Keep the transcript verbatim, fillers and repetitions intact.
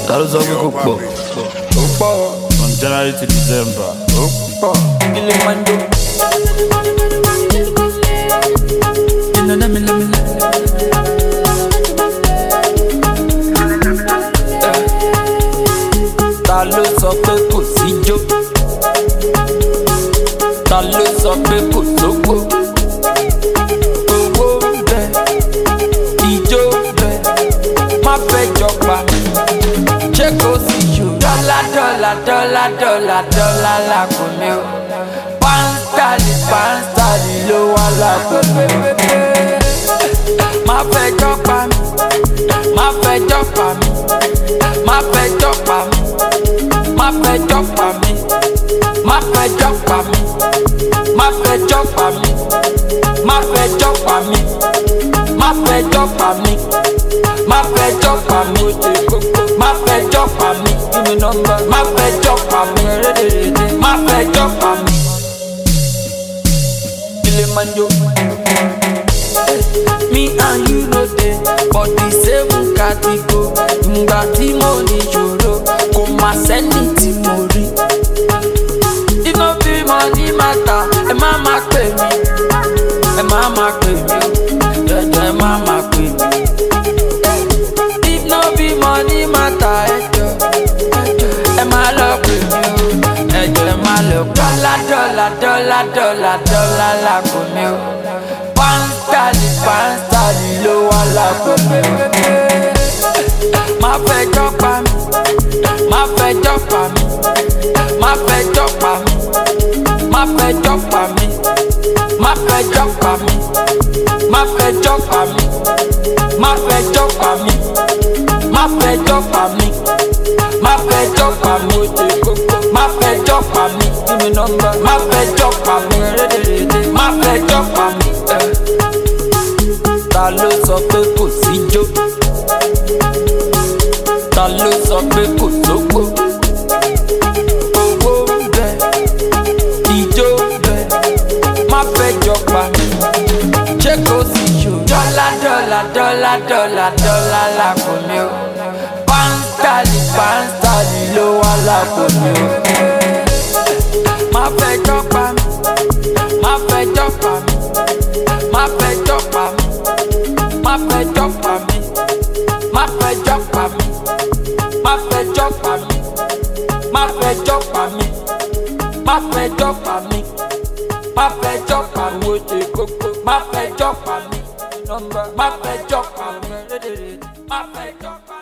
Ta ló sọ pé kò pọ̀? Ó pọ̀. From January to December. Ó pọ̀. Ilé máa ń jó. Ta ló sọ pé kò sí jó? Ta ló sọ pé kò sówó? Owó ń bẹ, ijó ń bẹ, má fẹ́ jọba. Ṣé kò sí ṣò? Dọ́là dọ́là dọ́là dọ́là dọ́là lápò mi o. Pánstálì pánstálì ló wà lápò mi o. Má fẹ́ jọba mi, má fẹ́ jọba mi, má fẹ́ jọba mi, má fẹ́ jọba mi, má fẹ́ jọba mi, má fẹ́ jọba mi, má fẹ́ jọba mi, má fẹ́ jọba mi, má fẹ́ jọba mi, má fẹ́ jọba mi, má fẹ́ jọba mi, má fẹ́ jọba mi. Ilé máa ń jó. Me and you no dey for the same category. Ngbà tí mo ní ìṣòro kò má sẹ́ni tí mo rí. If no be money matter, ẹ má má pè mí, ẹ má má pè mí o, jẹjẹ ẹ má má pè mí. If no be money matter, ẹ jọ ẹ má lọ pè mí o, ẹ jọ ẹ má lọ. Dọ́là dọ́là dọ́là dọ́là dọ́là lápò mi o. Pánstálì pánstálì ló wà lápò mi o. Má fẹ́ jọba mi, má fẹ́ jọba mi, má fẹ́ jọba mi, má fẹ́ jọba mi, má fẹ́ jọba mi, má fẹ́ jọba mi, má fẹ́ jọba mi, má fẹ́ jọba mi, má fẹ́ jọba mi, má fẹ́ jọba mi, má fẹ́ jọba mi, má fẹ́ jọba mi. Ta ló sọ pé kò sí jó? Ta ló sọ pé kò sówó? Owó ń bẹ, ijó ń bẹ, má fẹ́ jọba mi. Ṣé kò sí ṣò? Dọ́là dọ́là dọ́là dọ́là dọ́là lápò mi o. Pánstálì pánstálì ló wà lápò mi o. Má fẹ́ jọba mi, má fẹ́ jọba mi, má fẹ́ jọba mi, má fẹ́ jọba mi, má fẹ́ jọba mi, má fẹ́ jọba mi, má fẹ́ jọba mi, má fẹ́ jọba mi, má fẹ́ jọba mi, má fẹ́ jọba mi, má fẹ́ jọba mi, má fẹ́ jọba mi.